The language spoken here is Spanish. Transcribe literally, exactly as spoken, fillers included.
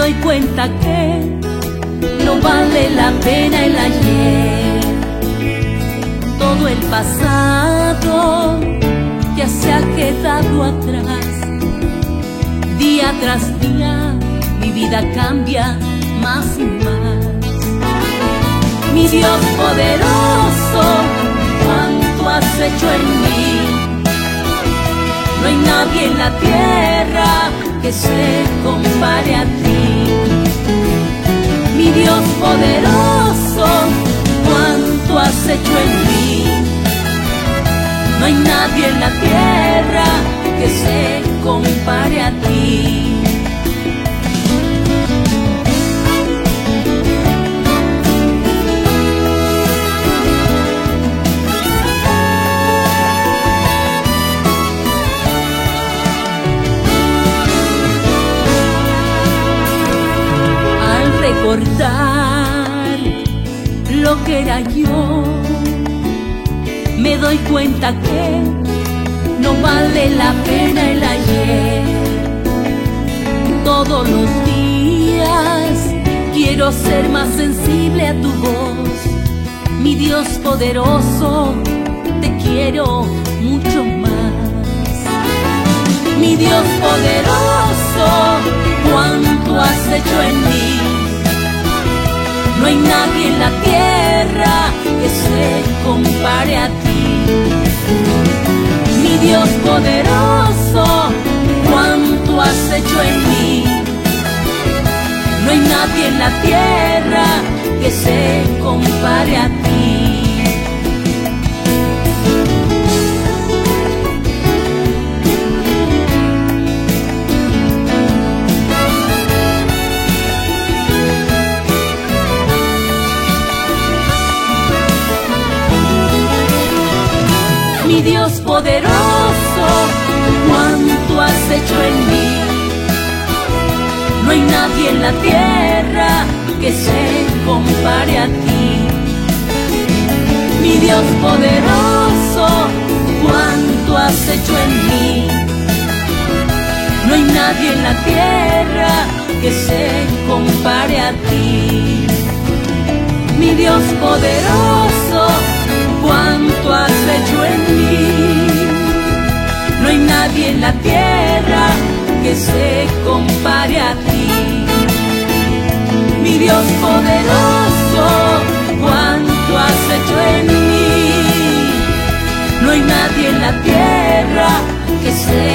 doy cuenta que no vale la pena el ayer. Todo el pasado ya se ha quedado atrás. Día tras día mi vida cambia más y más. Mi Dios poderoso, cuánto has hecho en mí. No hay nadie en la tierra que se compare a ti. Mi Dios poderoso, cuánto has hecho en mí. No hay nadie en la tierra que se compare a ti. Recordar lo que era yo, me doy cuenta que no vale la pena el ayer. Todos los días quiero ser más sensible a tu voz. Mi Dios poderoso, te quiero mucho más. Mi Dios poderoso, cuánto has hecho en mí. No hay nadie en la tierra que se compare a ti. Mi Dios poderoso, cuánto has hecho en mí. No hay nadie en la tierra que se compare a ti. Mi Dios poderoso, cuánto has hecho en mí. No hay nadie en la tierra que se compare a ti. Mi Dios poderoso, cuánto has hecho en mí. No hay nadie en la tierra que se compare a ti. Mi Dios poderoso, cuánto has hecho en mí. No hay nadie en la tierra que se compare a ti. Mi Dios poderoso, cuánto has hecho en mí. No hay nadie en la tierra que se